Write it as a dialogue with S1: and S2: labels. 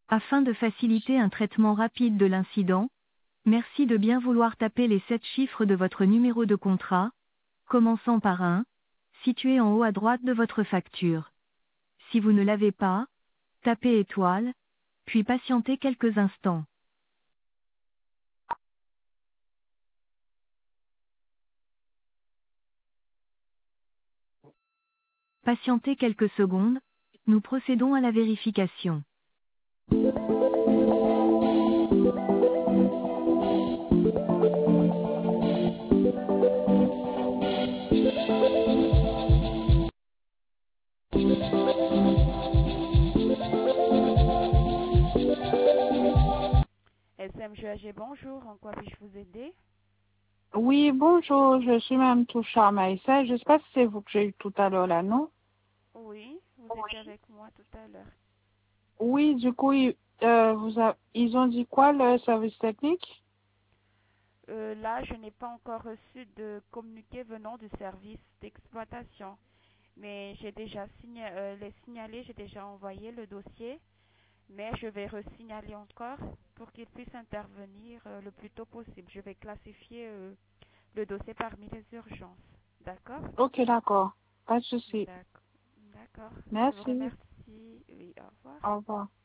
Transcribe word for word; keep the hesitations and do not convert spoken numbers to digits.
S1: Afin de faciliter un traitement rapide de l'incident, merci de bien vouloir taper les sept chiffres de votre numéro de contrat, commençant par un, situé en haut à droite de votre facture. Si vous ne l'avez pas, tapez étoile, puis patientez quelques instants. Patientez quelques secondes, nous procédons à la vérification.
S2: S M G A G, bonjour, en quoi puis-je vous aider?
S3: Oui, bonjour, je suis Mme Toucha Maïssa. Je ne sais pas si c'est vous que j'ai eu tout à l'heure là, non?
S2: Oui, vous étiez avec moi tout à l'heure.
S3: Oui, du coup, ils, euh, vous a- ils ont dit quoi, le service technique?
S2: Euh, là, je n'ai pas encore reçu de communiqué venant du service d'exploitation, mais j'ai déjà signa- euh, les signalé, j'ai déjà envoyé le dossier, mais je vais resignaler encore pour qu'ils puissent intervenir euh, le plus tôt possible. Je vais classifier euh, le dossier parmi les urgences. D'accord?
S3: Ok, d'accord. Pas de souci.
S2: D'accord. D'accord. Je vous
S3: Merci.
S2: remercie. Oui, au revoir.
S3: Au revoir.